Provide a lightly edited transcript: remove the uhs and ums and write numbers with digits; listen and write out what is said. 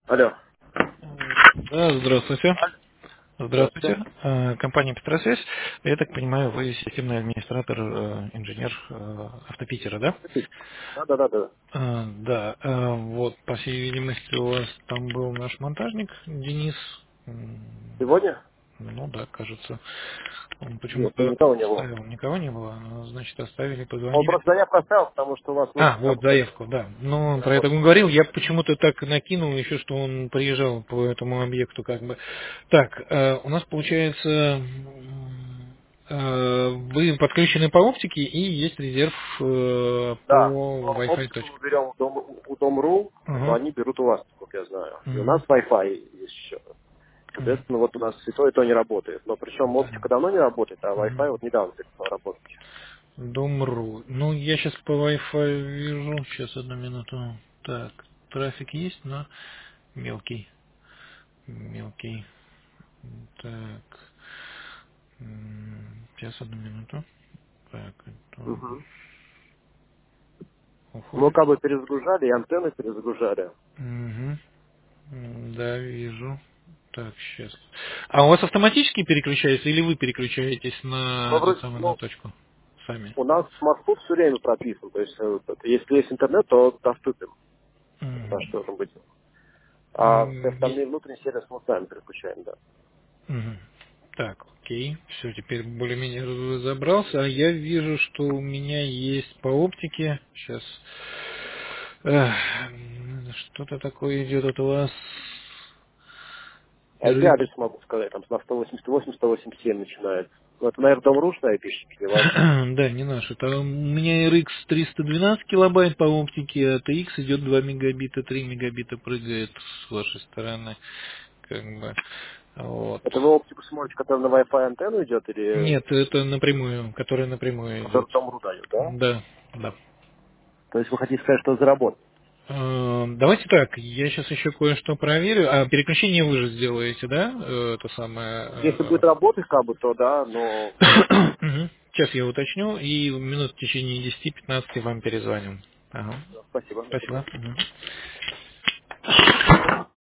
Алло. Да, здравствуйте. Здравствуйте. Здравствуйте. Компания Петросвязь. Я так понимаю, вы системный администратор, инженер Автопитера, да? Да. Да. Вот, по всей видимости, у вас там был наш монтажник Денис. Сегодня? Ну да, кажется. Он Нет, почему-то никого не было. оставил. Никого не было. Значит, оставили, Он позвонили. просто заявку оставил, потому что у вас Вот заявку, да. Ну, не он про это работает. говорил. Я почему-то так накинул еще, что он приезжал по этому объекту, как бы. Так, у нас получается, вы подключены по оптике и есть резерв Да. по Но Wi-Fi оптику точке. мы берем у Дом.ру, но Ага. они берут у вас, как я знаю. И у нас Мгм. Wi-Fi есть еще. Мгм. Соответственно, вот у нас и то не работает. Но причем Да. оптика давно не работает, а Мгм. Wi-Fi вот недавно перестал работать. Дом.ру. Ну, я сейчас по Wi-Fi вижу. Сейчас, одну минуту. Так, трафик есть, но мелкий. Мелкий. Так. Сейчас, одну минуту. Так, это Угу. Мы уходит. как бы перезагружали, и антенны перезагружали. Мгм. Да, вижу. Так, сейчас. А у вас автоматически переключается или вы переключаетесь Но на эту вроде, самую на ну, точку сами? у нас маршрут все время прописан. То есть, если есть интернет, то доступен. Да, Мгм. что там быть. А все Есть. остальные внутренние сервисы мы сами переключаем, да. Мгм. Так, окей. Все, теперь более-менее разобрался. А я вижу, что у меня есть по оптике. Сейчас. Что-то такое идет от вас. RX. IP-адрес могу сказать, там на 188, 187 начинает. Ну, это, наверное, Дом.ру айпишник или ваш. Да, не наш. Это у меня RX 312 килобайт по оптике, а TX идет 2 мегабита, 3 мегабита прыгает с вашей стороны. Как бы. Вот. Это вы оптику смотрите, которая на Wi-Fi антенну идет, или Нет, это напрямую, которая напрямую идет. который Дом.ру дает, да? Да, да. То есть вы хотите сказать, что заработает. Давайте так, я сейчас еще кое-что проверю. А переключение вы же сделаете, да? Это Если самое. будет работать, как бы, то да, но Мгм. Сейчас я уточню и минут в течение 10-15 вам перезвоним. Ага. спасибо, до свидания. Спасибо. Мгм.